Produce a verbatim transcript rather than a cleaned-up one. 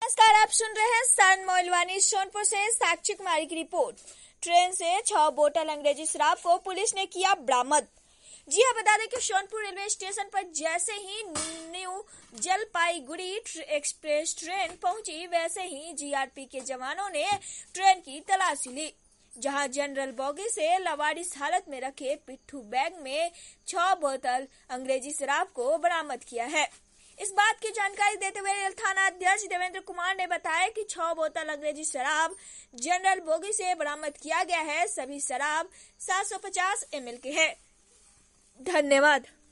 नमस्कार, आप सुन रहे हैं सन मोइलवानी सोनपुर से साक्षी कुमारी की रिपोर्ट। ट्रेन से छह बोतल अंग्रेजी शराब को पुलिस ने किया बरामद। जी हाँ, बता दें कि सोनपुर रेलवे स्टेशन पर जैसे ही न्यू जलपाईगुड़ी एक्सप्रेस ट्रेन पहुंची, वैसे ही जीआरपी के जवानों ने ट्रेन की तलाशी ली, जहां जनरल बोगी से लवारिस हालत में रखे पिट्ठू बैग में छह बोतल अंग्रेजी शराब को बरामद किया है। इस बात की जानकारी देते हुए रेल थाना अध्यक्ष देवेंद्र कुमार ने बताया कि छह बोतल अंग्रेजी शराब जनरल बोगी से बरामद किया गया है। सभी शराब सात सौ पचास एम एल के है। धन्यवाद।